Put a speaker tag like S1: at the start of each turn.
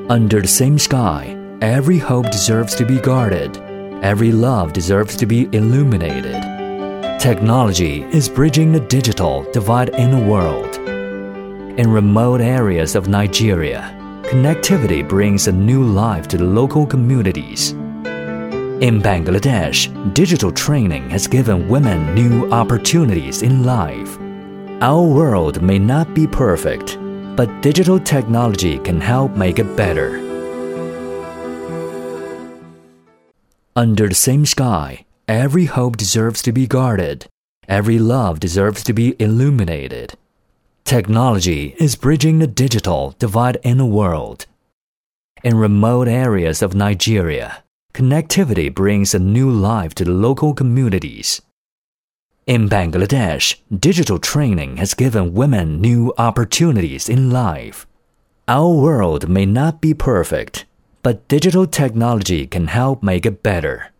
S1: Under the same sky, every hope deserves to be guarded. Every love deserves to be illuminated. Technology is bridging the digital divide in the world. In remote areas of Nigeria, connectivity brings a new life to the local communities. In Bangladesh, digital training has given women new opportunities in life. Our world may not be perfect, but digital technology can help make it better. Under the same sky, every hope deserves to be guarded. Every love deserves to be illuminated. Technology is bridging the digital divide in the world. In remote areas of Nigeria, connectivity brings a new life to the local communities. In Bangladesh, digital training has given women new opportunities in life. Our world may not be perfect, but digital technology can help make it better.